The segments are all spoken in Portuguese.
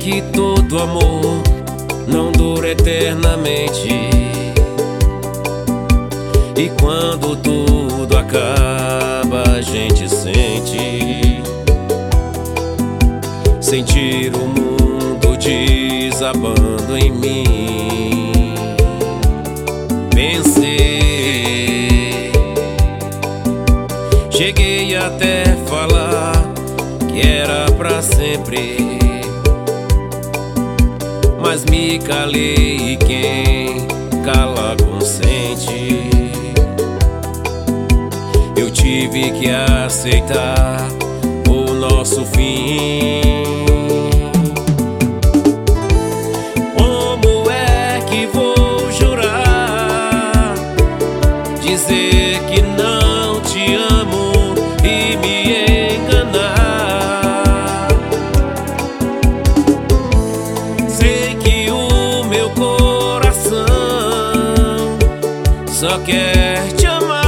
que todo amor não dura eternamente, e quando tudo acaba a gente sentir o mundo desabando em mim. Pensei, cheguei até falar que era pra sempre, mas me calei, e quem cala consente. Eu tive que aceitar o nosso fim. Como é que vou jurar, dizer que não te amo e me enganar? Sei que o meu coração só quer te amar.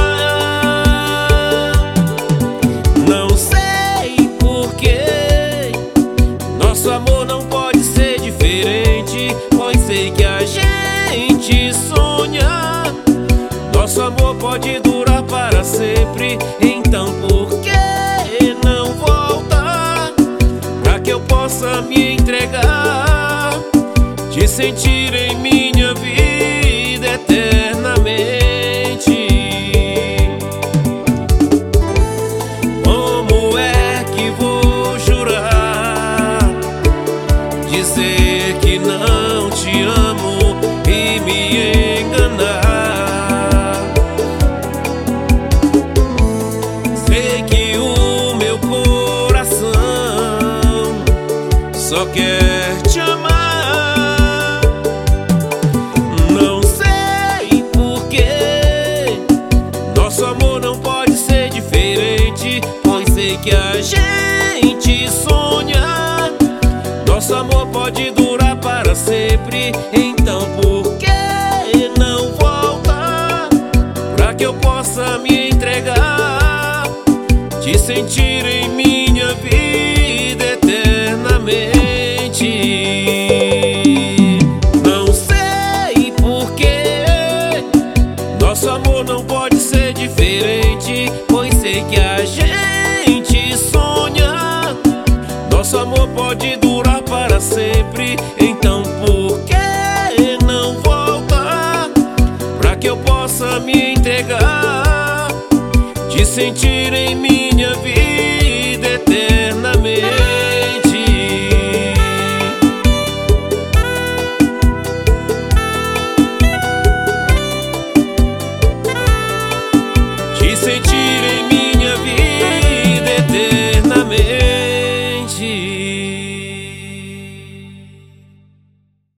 Não sei porquê, nosso amor não pode ser diferente, pois sei que a gente sonha. Nosso amor pode durar para sempre, então por que não voltar? Pra que eu possa me entregar, te sentir em minha vida eternamente. Como é que vou jurar, dizer que não te amo e me enganar? Sei que o meu coração só quer te amar. Não sei porquê, nosso amor não pode ser diferente, pois sei que a gente sonha. Nosso amor pode durar para sempre, então por que não voltar? Pra que eu possa me entregar, te sentir em minha vida eternamente. Não sei porquê, nosso amor não pode ser diferente, pois sei que a gente sonha. Nosso amor pode durar para sempre.